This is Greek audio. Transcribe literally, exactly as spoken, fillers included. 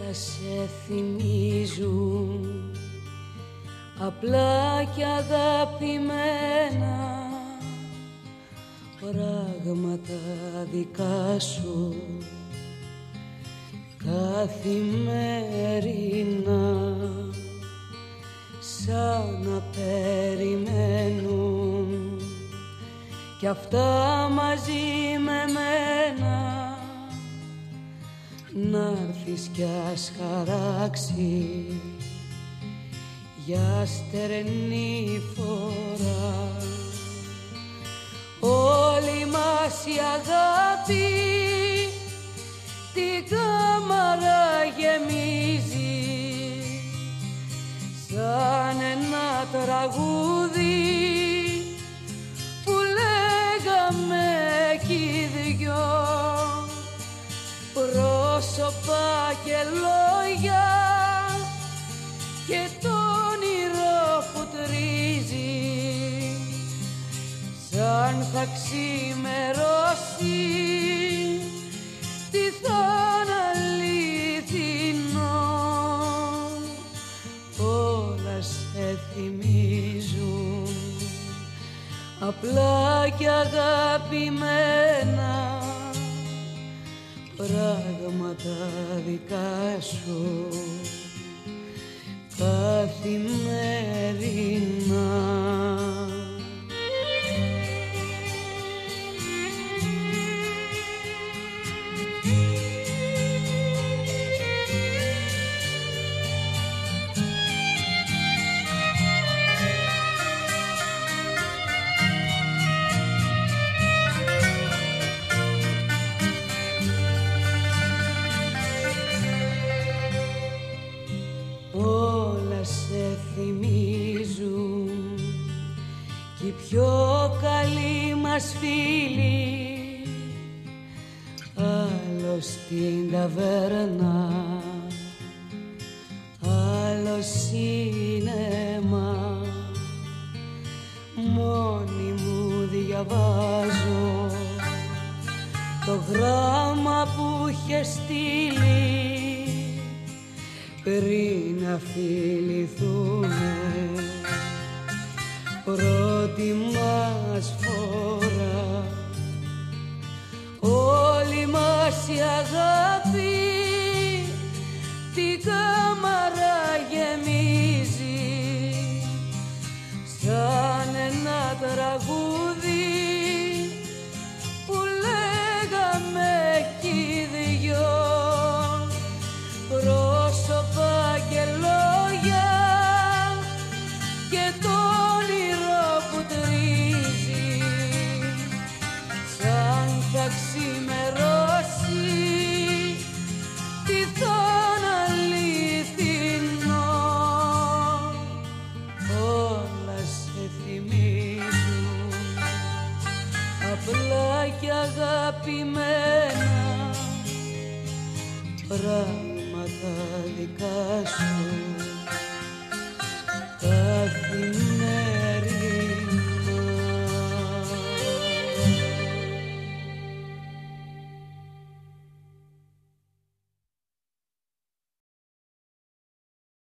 σε θυμίζουν απλά και αγαπημένα πράγματα δικά σου καθημερινά, σαν να περιμένουν κι αυτά μαζί με μένα, να'ρθεις κι ας χαράξει για στερνή φορά. Όλη μας η αγάπη την κάμαρα γεμίζει, σαν ένα τραγούδι που λέγαμε κι οι δυο, πρόσωπα και λόγια και το όνειρο που τρίζει, σαν θα ξημερώσει τι θα είναι αληθινό. Όλα σε θυμίζουν απλά και αγαπημένα πράγματα δικά σου καθημερινά. Θυμίζουν κι οι πιο καλοί μας φίλοι, άλλο στην ταβέρνα, άλλο σίνεμα. Μόνη μου διαβάζω το γράμμα που είχε στείλει πριν να φιληθούμε πρώτη μας φορά. Όλη μας η αγάπη την κάμαρα γεμίζει, σαν ένα τραγούδι που λέγαμε κι οι δυο, πρόσωπα και λόγια και το όνειρο που τρίζει, σαν θα ξημερώσει τι θα είναι αληθινό. Όλα σε θυμίζουν απλά και αγαπημένα πράγματα δικά σου